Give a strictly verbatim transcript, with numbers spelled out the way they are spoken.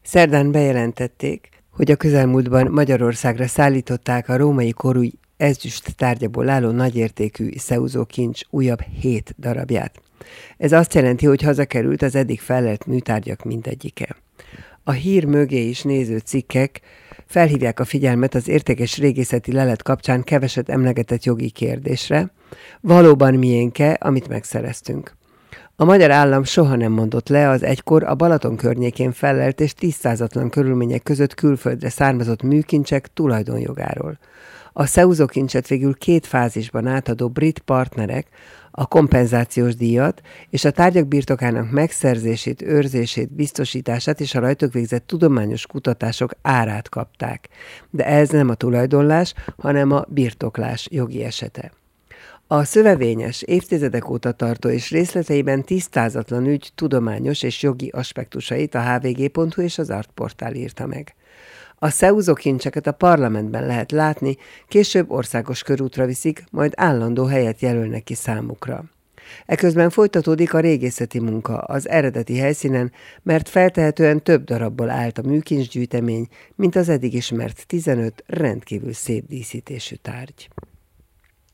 Szerdán bejelentették, hogy a közelmúltban Magyarországra szállították a római korú ezüst tárgyaból álló nagyértékű szeúzókincs újabb hét darabját. Ez azt jelenti, hogy hazakerült az eddig fellelt műtárgyak mindegyike. A hír mögé is néző cikkek felhívják a figyelmet az értékes régészeti lelet kapcsán keveset emlegetett jogi kérdésre, valóban miénke, amit megszereztünk. A magyar állam soha nem mondott le az egykor a Balaton környékén fellelt és tisztázatlan körülmények között külföldre származott műkincsek tulajdonjogáról. A szeúzókincset végül két fázisban átadó brit partnerek a kompenzációs díjat és a tárgyak birtokának megszerzését, őrzését, biztosítását és a rajtuk végzett tudományos kutatások árát kapták. De ez nem a tulajdonlás, hanem a birtoklás jogi esete. A szövevényes, évtizedek óta tartó és részleteiben tisztázatlan ügy tudományos és jogi aspektusait a há vé gé pont hú és az Artportál írta meg. A szeúzókincseket a parlamentben lehet látni, később országos körútra viszik, majd állandó helyet jelölnek ki számukra. Eközben folytatódik a régészeti munka az eredeti helyszínen, mert feltehetően több darabból állt a műkincsgyűjtemény, mint az eddig ismert tizenöt rendkívül szép díszítésű tárgy.